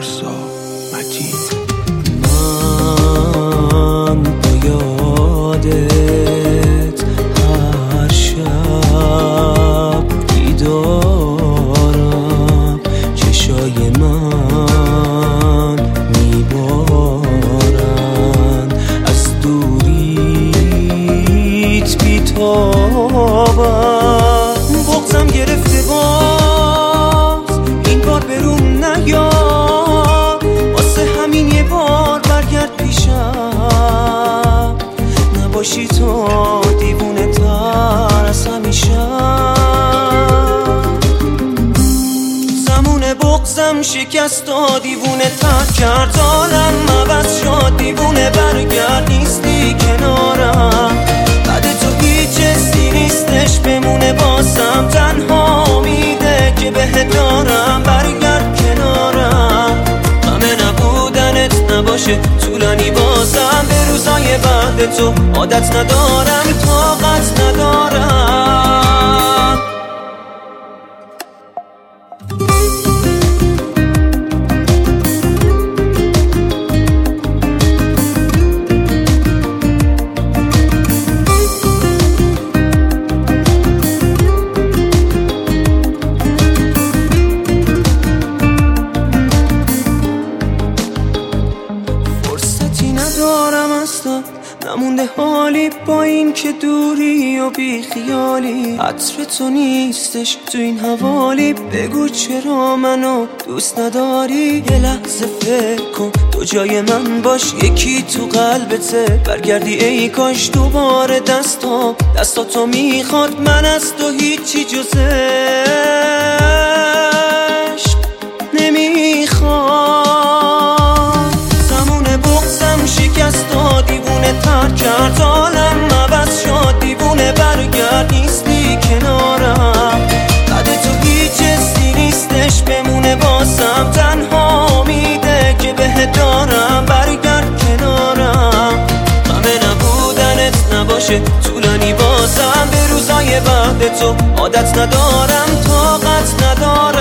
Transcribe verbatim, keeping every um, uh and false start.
پارسا مجید. من با یادت هر شب بیدارم، چشای من میبارن از دوریت بیتابم. بغضم گرفته باز این بار بروم نیا، واسه همین یه بار برگرد پیشم، نباشی تو دیوونه تر از همیشه. زمون بغضم شکست و دیوونه تر کرد عالم، عوض شد دیوونه برگرد نیستی کنارم. بعد تو هیچ حسی نیستش بمونه بازم، تنها میده که بهت دارم برگرد کنارم. همه نبودنت نباشه طولانی بازم، به روزای بعد تو عادت ندارم طاقت ندارم. ندارم اصلا نمونده حالی با این که دوری و بی خیالی، عطر تو نیستش تو این حوالی، بگو چرا منو دوست نداری. یه لحظه فکر کن تو جای من باش، یکی تو قلبته برگردی ای کاش. دوباره دستا دستا تو میخواد من از تو هیچی جز عشق نمیخواد. زمون بغضم شکست و دیوونه تر کرد عالم، عوض شد دیوونه برگرد نیستی کنارم. بعد تو هیچ حسی نیستش بمونه بازم، تنها میده که بهت دارم برگرد کنارم. همه نبودنت نباشه طولانی بازم، به روزای بعد تو عادت ندارم طاقت ندارم.